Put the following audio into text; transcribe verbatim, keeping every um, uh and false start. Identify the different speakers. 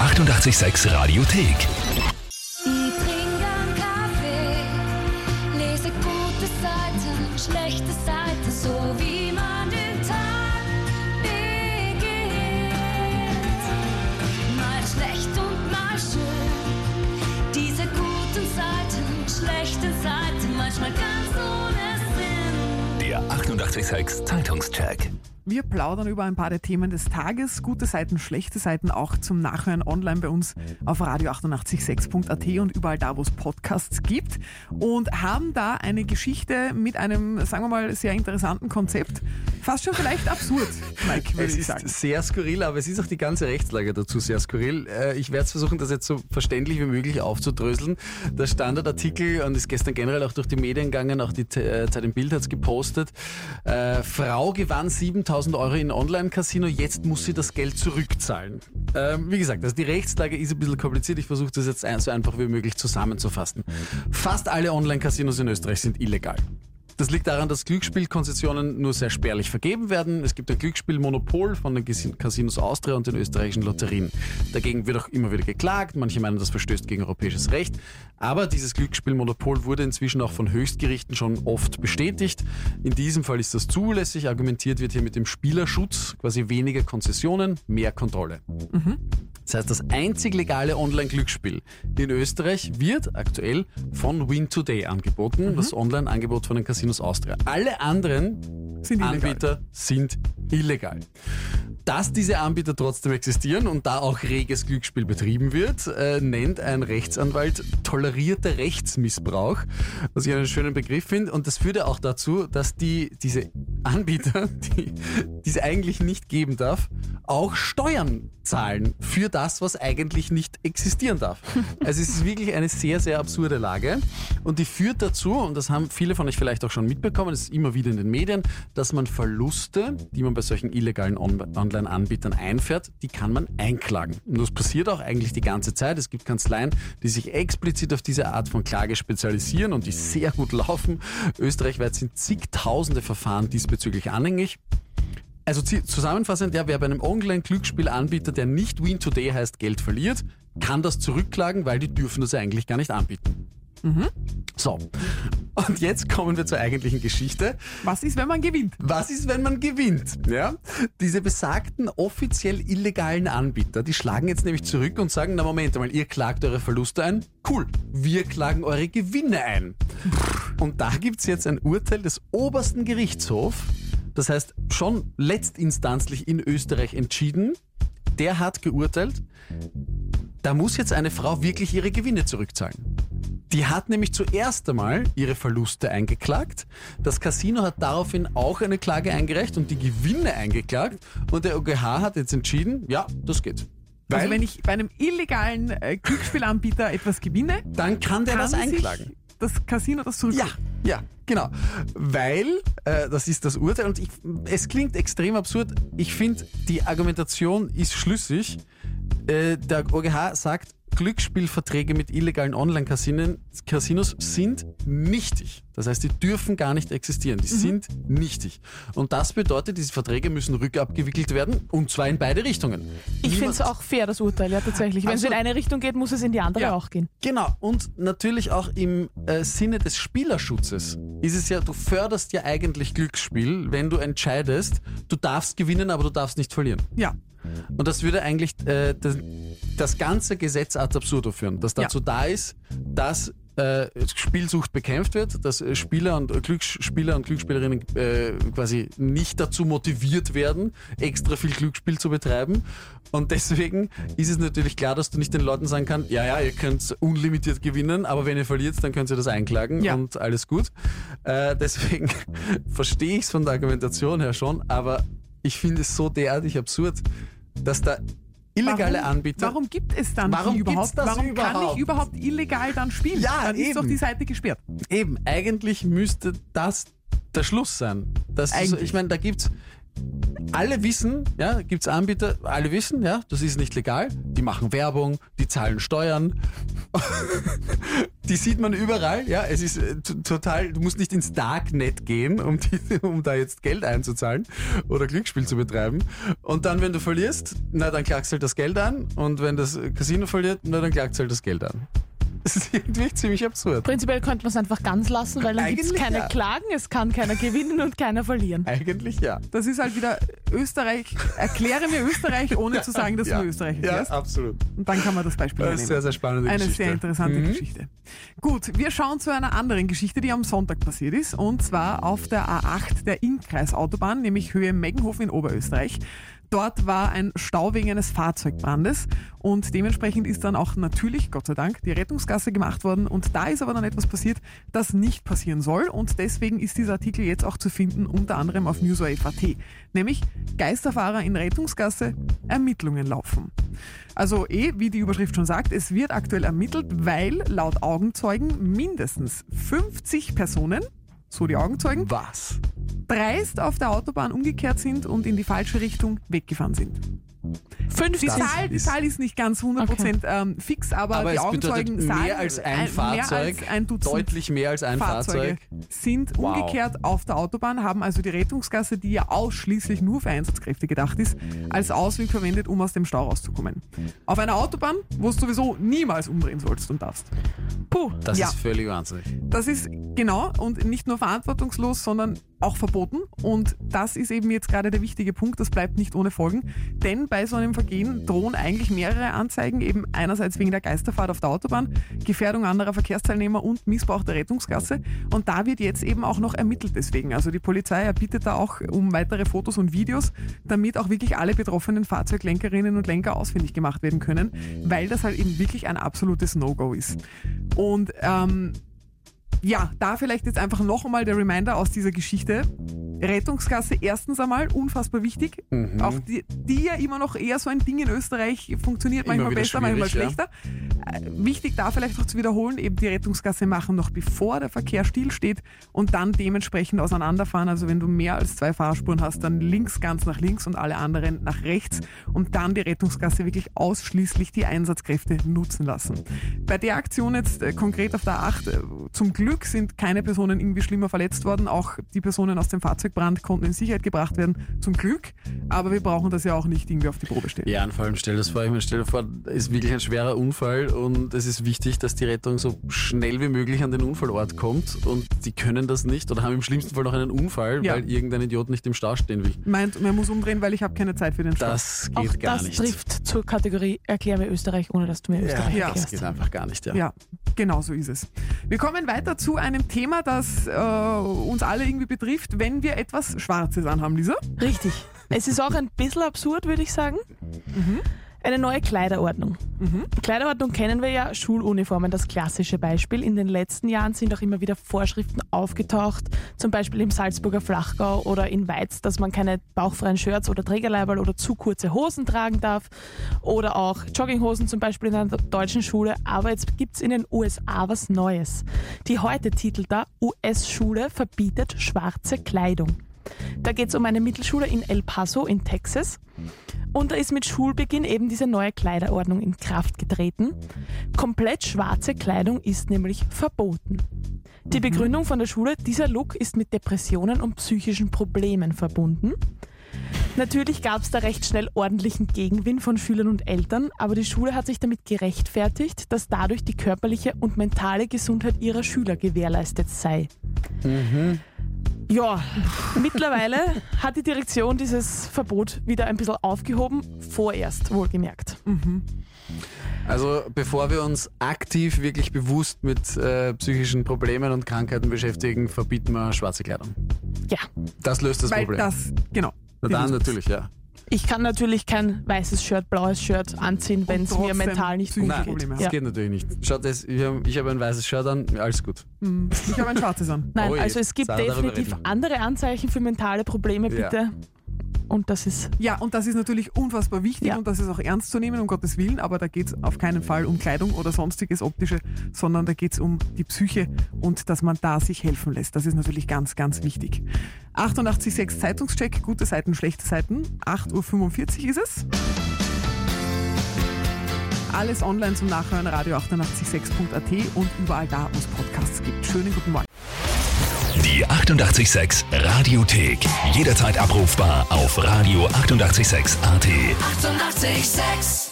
Speaker 1: achtundachtzig Komma sechs Radiothek.
Speaker 2: Ich trinke einen Kaffee, lese gute Seiten, schlechte Seiten, so wie man den Tag beginnt. Mal schlecht und mal schön, diese guten Seiten, schlechten Seiten, manchmal ganz ohne Sinn.
Speaker 1: Der achtundachtzig Komma sechs Zeitungscheck.
Speaker 3: Wir plaudern über ein paar der Themen des Tages, gute Seiten, schlechte Seiten, auch zum Nachhören online bei uns auf radio achtundachtzig Komma sechs Punkt a t und überall da, wo es Podcasts gibt. Und haben da eine Geschichte mit einem, sagen wir mal, sehr interessanten Konzept. Fast schon vielleicht absurd, Mike, würde
Speaker 4: Es
Speaker 3: ich
Speaker 4: ist
Speaker 3: sagen.
Speaker 4: sehr skurril, aber es ist auch die ganze Rechtslage dazu sehr skurril. Äh, Ich werde versuchen, das jetzt so verständlich wie möglich aufzudröseln. Der Standardartikel und ist gestern generell auch durch die Medien gegangen, auch die äh, Zeit im Bild hat es gepostet. Äh, Frau gewann siebentausend Euro in Online-Casino, jetzt muss sie das Geld zurückzahlen. Ähm, wie gesagt, also die Rechtslage ist ein bisschen kompliziert. Ich versuche das jetzt ein, so einfach wie möglich zusammenzufassen. Fast alle Online-Casinos in Österreich sind illegal. Das liegt daran, dass Glücksspielkonzessionen nur sehr spärlich vergeben werden. Es gibt ein Glücksspielmonopol von den Casinos Austria und den österreichischen Lotterien. Dagegen wird auch immer wieder geklagt. Manche meinen, das verstößt gegen europäisches Recht. Aber dieses Glücksspielmonopol wurde inzwischen auch von Höchstgerichten schon oft bestätigt. In diesem Fall ist das zulässig. Argumentiert wird hier mit dem Spielerschutz, quasi weniger Konzessionen, mehr Kontrolle. Mhm. Das heißt, das einzig legale Online-Glücksspiel in Österreich wird aktuell von Win Today angeboten, mhm. das Online-Angebot von den Casinos Austria. Alle anderen
Speaker 3: Sind illegal.
Speaker 4: Anbieter sind illegal. Dass diese Anbieter trotzdem existieren und da auch reges Glücksspiel betrieben wird, äh, nennt ein Rechtsanwalt tolerierter Rechtsmissbrauch, was ich einen schönen Begriff finde. Und das führt ja auch dazu, dass die diese Anbieter, die, die es eigentlich nicht geben darf, auch Steuern zahlen für das, was eigentlich nicht existieren darf. Also es ist wirklich eine sehr, sehr absurde Lage und die führt dazu, und das haben viele von euch vielleicht auch schon mitbekommen, es ist immer wieder in den Medien, dass man Verluste, die man bei solchen illegalen Online-Anbietern einfährt, die kann man einklagen. Und das passiert auch eigentlich die ganze Zeit. Es gibt Kanzleien, die sich explizit auf diese Art von Klage spezialisieren und die sehr gut laufen. Österreichweit sind zigtausende Verfahren diesbezüglich anhängig. Also zusammenfassend, ja, wer bei einem Online-Glücksspielanbieter, der nicht Win Today heißt, Geld verliert, kann das zurückklagen, weil die dürfen das eigentlich gar nicht anbieten. Mhm. So, und jetzt kommen wir zur eigentlichen Geschichte.
Speaker 3: Was ist, wenn man gewinnt?
Speaker 4: Was ist, wenn man gewinnt? Ja? Diese besagten offiziell illegalen Anbieter, die schlagen jetzt nämlich zurück und sagen, na Moment mal, ihr klagt eure Verluste ein? Cool, wir klagen eure Gewinne ein. Und da gibt's jetzt ein Urteil des obersten Gerichtshofs, das heißt schon letztinstanzlich in Österreich entschieden. Der hat geurteilt, da muss jetzt eine Frau wirklich ihre Gewinne zurückzahlen. Die hat nämlich zuerst einmal ihre Verluste eingeklagt. Das Casino hat daraufhin auch eine Klage eingereicht und die Gewinne eingeklagt. Und der O G H hat jetzt entschieden, ja, das geht. Weil,
Speaker 3: Also wenn ich bei einem illegalen äh, Glücksspielanbieter etwas gewinne,
Speaker 4: dann kann der
Speaker 3: kann
Speaker 4: das einklagen.
Speaker 3: sich das Casino das zurück.
Speaker 4: Ja, ja, genau. Weil, äh, das ist das Urteil und ich, es klingt extrem absurd. Ich finde, die Argumentation ist schlüssig. Äh, der O G H sagt, Glücksspielverträge mit illegalen Online-Casinos sind nichtig. Das heißt, die dürfen gar nicht existieren. Die mhm. sind nichtig. Und das bedeutet, diese Verträge müssen rückabgewickelt werden und zwar in beide Richtungen.
Speaker 5: Ich finde es auch fair, das Urteil, ja tatsächlich. Wenn es in eine Richtung geht, muss es in die andere
Speaker 4: ja,
Speaker 5: auch gehen.
Speaker 4: Genau. Und natürlich auch im äh, Sinne des Spielerschutzes ist es ja, du förderst ja eigentlich Glücksspiel, wenn du entscheidest, du darfst gewinnen, aber du darfst nicht verlieren.
Speaker 3: Ja.
Speaker 4: Und das würde eigentlich äh, das, das ganze Gesetz ad absurdum führen, das dazu
Speaker 3: ja.
Speaker 4: da ist, dass äh, Spielsucht bekämpft wird, dass äh, Spieler und äh, Glücksspieler und Glücksspielerinnen äh, quasi nicht dazu motiviert werden, extra viel Glücksspiel zu betreiben. Und deswegen ist es natürlich klar, dass du nicht den Leuten sagen kannst, ja, ja, ihr könnt unlimitiert gewinnen, aber wenn ihr verliert, dann könnt ihr das einklagen
Speaker 3: ja.
Speaker 4: und alles gut. Äh, deswegen verstehe ich es von der Argumentation her schon, aber ich finde es so derartig absurd, dass da illegale
Speaker 3: warum,
Speaker 4: Anbieter...
Speaker 3: Warum gibt es dann
Speaker 4: warum
Speaker 3: die überhaupt?
Speaker 4: Das
Speaker 3: warum
Speaker 4: überhaupt?
Speaker 3: kann ich überhaupt illegal dann spielen?
Speaker 4: Ja,
Speaker 3: dann ist
Speaker 4: eben.
Speaker 3: doch die Seite gesperrt.
Speaker 4: Eben, eigentlich müsste das der Schluss sein. Das ist so, ich meine, da gibt's alle wissen, ja, gibt es Anbieter, alle wissen, ja, das ist nicht legal, die machen Werbung, die zahlen Steuern, die sieht man überall, ja, es ist äh, t- total, du musst nicht ins Darknet gehen, um, die, um da jetzt Geld einzuzahlen oder Glücksspiel zu betreiben und dann, wenn du verlierst, na, dann klagst du halt das Geld an und wenn das Casino verliert, na, dann klagst du halt das Geld an. Das ist irgendwie ziemlich absurd.
Speaker 5: Prinzipiell könnte man es einfach ganz lassen, weil dann gibt es
Speaker 4: Eigentlich
Speaker 5: keine
Speaker 4: ja.
Speaker 5: Klagen, es kann keiner gewinnen und keiner verlieren.
Speaker 4: Eigentlich ja.
Speaker 3: Das ist halt wieder Österreich. Erkläre mir Österreich, ohne zu sagen, dass
Speaker 4: ja.
Speaker 3: du Österreich
Speaker 4: Ja,
Speaker 3: erklärst.
Speaker 4: absolut.
Speaker 3: Und dann kann man das Beispiel
Speaker 4: Das ist
Speaker 3: nehmen.
Speaker 4: sehr, sehr spannende
Speaker 3: Eine
Speaker 4: Geschichte.
Speaker 3: sehr interessante
Speaker 4: Mhm.
Speaker 3: Geschichte. Gut, wir schauen zu einer anderen Geschichte, die am Sonntag passiert ist. Und zwar auf der A acht der Innkreisautobahn, nämlich Höhe Meggenhofen in Oberösterreich. Dort war ein Stau wegen eines Fahrzeugbrandes und dementsprechend ist dann auch natürlich, Gott sei Dank, die Rettungsgasse gemacht worden und da ist aber dann etwas passiert, das nicht passieren soll und deswegen ist dieser Artikel jetzt auch zu finden, unter anderem auf newswave punkt at, nämlich Geisterfahrer in Rettungsgasse, Ermittlungen laufen. Also eh, wie die Überschrift schon sagt, es wird aktuell ermittelt, weil laut Augenzeugen mindestens fünfzig Personen, so die Augenzeugen,
Speaker 4: Was?
Speaker 3: dreist auf der Autobahn umgekehrt sind und in die falsche Richtung weggefahren sind.
Speaker 5: fünfzig.
Speaker 3: Die Zahl, die
Speaker 4: ist-
Speaker 3: Zahl ist nicht ganz hundert Prozent ähm, fix, aber,
Speaker 4: Aber
Speaker 3: die
Speaker 4: es
Speaker 3: Augenzeugen
Speaker 4: bedeutet mehr
Speaker 3: sagen,
Speaker 4: als ein
Speaker 3: mehr
Speaker 4: Fahrzeug,
Speaker 3: als ein Dutzend
Speaker 4: deutlich mehr als ein
Speaker 3: Fahrzeuge
Speaker 4: Fahrzeug.
Speaker 3: sind
Speaker 4: Wow.
Speaker 3: umgekehrt auf der Autobahn, haben also die Rettungsgasse, die ja ausschließlich nur für Einsatzkräfte gedacht ist, als Ausweg verwendet, um aus dem Stau rauszukommen. Auf einer Autobahn, wo du sowieso niemals umdrehen sollst und darfst.
Speaker 5: Puh.
Speaker 4: Das
Speaker 3: Ja.
Speaker 4: ist völlig wahnsinnig.
Speaker 3: Das ist genau und nicht nur verantwortungslos, sondern auch verboten. Und das ist eben jetzt gerade der wichtige Punkt, das bleibt nicht ohne Folgen. Denn bei so einem Vergehen drohen eigentlich mehrere Anzeigen, eben einerseits wegen der Geisterfahrt auf der Autobahn, Gefährdung anderer Verkehrsteilnehmer und Missbrauch der Rettungsgasse. Und da wird jetzt eben auch noch ermittelt deswegen. Also die Polizei erbittet da auch um weitere Fotos und Videos, damit auch wirklich alle betroffenen Fahrzeuglenkerinnen und Lenker ausfindig gemacht werden können, weil das halt eben wirklich ein absolutes No-Go ist. Und ähm, ja, da vielleicht jetzt einfach noch einmal der Reminder aus dieser Geschichte. Rettungsgasse erstens einmal, unfassbar wichtig.
Speaker 4: Mhm.
Speaker 3: Auch die, die ja immer noch eher so ein Ding in Österreich, funktioniert
Speaker 4: Immer
Speaker 3: manchmal
Speaker 4: wieder
Speaker 3: besser, manchmal
Speaker 4: schwierig,
Speaker 3: schlechter. Äh, wichtig da vielleicht auch zu wiederholen, eben die Rettungsgasse machen noch bevor der Verkehr stillsteht und dann dementsprechend auseinanderfahren. Also wenn du mehr als zwei Fahrspuren hast, dann links ganz nach links und alle anderen nach rechts und dann die Rettungsgasse wirklich ausschließlich die Einsatzkräfte nutzen lassen. Bei der Aktion jetzt äh, konkret auf der A acht, äh, zum Glück sind keine Personen irgendwie schlimmer verletzt worden. Auch die Personen aus dem Fahrzeugbrand konnten in Sicherheit gebracht werden, zum Glück. Aber wir brauchen das ja auch nicht irgendwie auf die Probe stellen.
Speaker 4: Ja, und vor allem stell dir das vor, ich meine, stell dir vor, es ist wirklich ein schwerer Unfall und es ist wichtig, dass die Rettung so schnell wie möglich an den Unfallort kommt und die können das nicht oder haben im schlimmsten Fall noch einen Unfall,
Speaker 3: Ja.
Speaker 4: weil irgendein Idiot nicht im Stau stehen will.
Speaker 3: Meint, man muss umdrehen, weil ich habe keine Zeit für den Stau.
Speaker 4: Das geht
Speaker 5: Auch
Speaker 4: gar
Speaker 5: das
Speaker 4: nicht.
Speaker 5: trifft zur Kategorie Erklär mir Österreich, ohne dass du mir Österreich
Speaker 3: Ja.
Speaker 4: Das
Speaker 5: erklärst.
Speaker 4: geht einfach gar nicht, ja.
Speaker 3: Ja, genau so ist es. Wir kommen weiter zu einem Thema, das äh, uns alle irgendwie betrifft, wenn wir etwas Schwarzes anhaben, Lisa.
Speaker 5: Richtig. Es ist auch ein bisschen absurd, würde ich sagen. Eine neue Kleiderordnung. Kleiderordnung kennen wir ja, Schuluniformen, das klassische Beispiel. In den letzten Jahren sind auch immer wieder Vorschriften aufgetaucht, zum Beispiel im Salzburger Flachgau oder in Weiz, dass man keine bauchfreien Shirts oder Trägerleiberl oder zu kurze Hosen tragen darf oder auch Jogginghosen zum Beispiel in einer deutschen Schule. Aber jetzt gibt es in den U S A was Neues. Die heute titelt da U S-Schule verbietet schwarze Kleidung. Da geht es um eine Mittelschule in El Paso in Texas. Und da ist mit Schulbeginn eben diese neue Kleiderordnung in Kraft getreten. Komplett schwarze Kleidung ist nämlich verboten. Die Begründung von der Schule, dieser Look ist mit Depressionen und psychischen Problemen verbunden. Natürlich gab es da recht schnell ordentlichen Gegenwind von Schülern und Eltern, aber die Schule hat sich damit gerechtfertigt, dass dadurch die körperliche und mentale Gesundheit ihrer Schüler gewährleistet sei. Ja, mittlerweile hat die Direktion dieses Verbot wieder ein bisschen aufgehoben, vorerst wohlgemerkt.
Speaker 4: Also bevor wir uns aktiv wirklich bewusst mit äh, psychischen Problemen und Krankheiten beschäftigen, verbieten wir schwarze Kleidung.
Speaker 5: Ja,
Speaker 4: Das löst das
Speaker 3: Weil
Speaker 4: Problem.
Speaker 3: das, genau.
Speaker 4: Na dann natürlich, ja.
Speaker 5: ich kann natürlich kein weißes Shirt, blaues Shirt anziehen, wenn es mir
Speaker 3: trotzdem
Speaker 5: mental nicht gut
Speaker 3: psychische
Speaker 5: geht.
Speaker 3: Probleme
Speaker 4: Das
Speaker 5: Ja.
Speaker 4: geht natürlich nicht. Schaut, das, ich habe ich hab ein weißes Shirt an, alles gut.
Speaker 3: Hm, Ich habe ein schwarzes an.
Speaker 5: Nein,
Speaker 4: Oh je,
Speaker 5: also es gibt
Speaker 4: Sarah, darüber
Speaker 5: definitiv
Speaker 4: reden wir.
Speaker 5: andere Anzeichen für mentale Probleme,
Speaker 4: Ja.
Speaker 5: bitte Und das ist
Speaker 3: Ja, und das ist natürlich unfassbar wichtig
Speaker 5: Ja.
Speaker 3: und das ist auch ernst zu nehmen, um Gottes Willen, aber da geht es auf keinen Fall um Kleidung oder sonstiges Optische, sondern da geht es um die Psyche und dass man da sich helfen lässt. Das ist natürlich ganz, ganz wichtig. achtundachtzig Komma sechs Zeitungscheck, gute Seiten, schlechte Seiten. acht Uhr fünfundvierzig ist es. Alles online zum Nachhören, radio achtundachtzig Komma sechs Punkt a t und überall da, wo es Podcasts gibt. Schönen guten Morgen.
Speaker 1: Die achtundachtzig Komma sechs Radiothek. Jederzeit abrufbar auf radio achtundachtzig Komma sechs punkt a t.
Speaker 2: Achtundachtzig Komma sechs